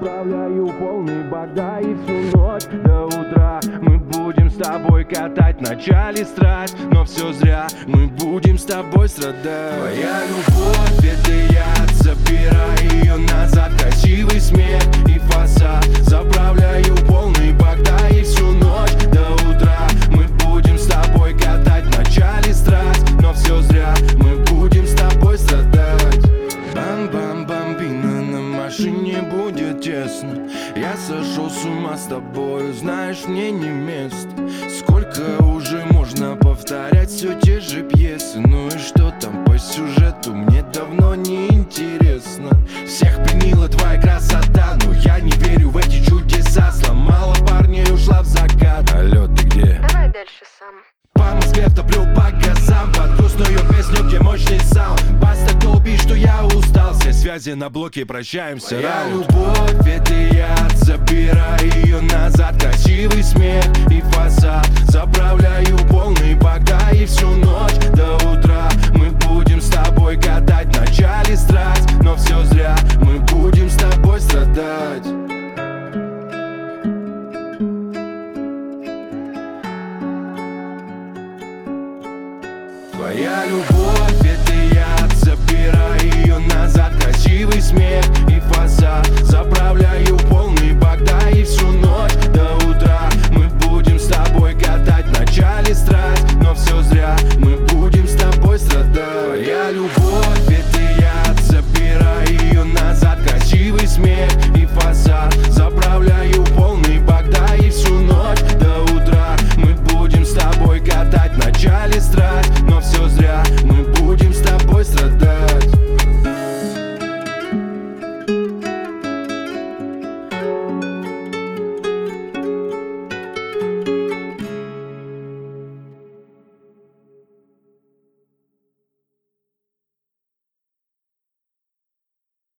заправляю полный бак, да, и всю ночь до утра мы будем с тобой катать в начале страсть, но все зря, мы будем с тобой страдать. Твоя любовь — это яд, забирай ее назад. Красивый смех и фасад, заправляю полный бак, да, и всю ночь до утра мы будем с тобой катать в начале страсть, но все зря, мы будем с тобой страдать. Бам-бам-бамбина, на машине будет тесно. Я сошел с ума с тобою, знаешь, мне не место. Сколько уже можно повторять все те же пьесы? Ну и что там по сюжету, мне давно не интересно. Всех пленила твоя красота, но я не верю в эти чудеса. Сломала парня и ушла в закат. Алло, ты где? Давай дальше сам. По Москве втоплю по газам, под грустную песню, где мощный саунд. Баста долбит, что я устал, все связи на блоке, прощаемся. Моя любовь — это яд, забирай ее назад. Красивый смех и фасад, заправляю полный бак, да, и всю ночь до утра мы будем с тобой катать в начале страсть, но все зря, мы будем с тобой